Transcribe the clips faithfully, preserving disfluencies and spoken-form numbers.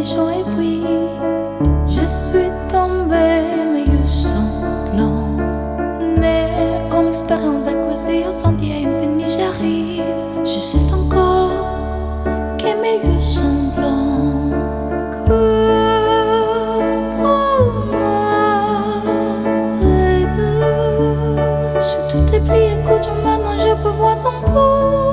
fini chaud et puis je suis tombée, mes yeux sont blancs. Mais comme expérience acquise, au sentier infini j'arrive. Je sais encore que mes yeux sont blancs. Couvre-moi, vrai bleu. Je tout déplié, écoute, maintenant je peux voir ton cou.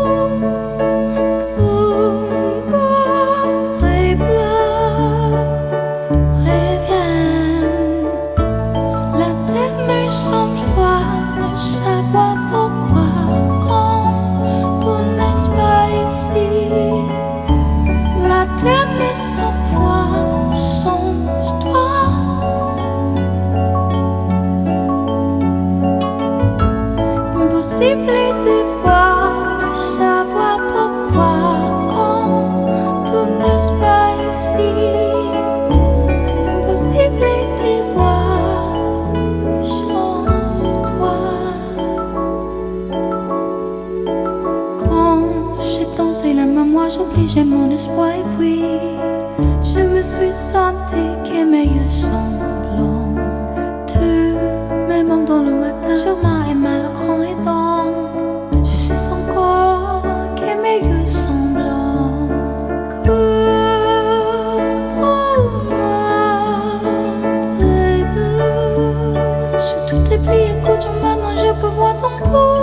T'aimer sans foi, change-toi. Impossible de voir, ne savoir pourquoi, quand tout n'est pas ici. Impossible de voir, change-toi. Quand j'ai dansé la main, moi j'oblige mon espoir et puis je me suis senti que mes yeux sont blancs. Tu me manques dans le matin, sûrement et mal au grand et donc je sais encore que mes yeux sont blancs. Couvre-moi, très bleu. Je suis tout déplié, écoute, maintenant je peux voir ton cou.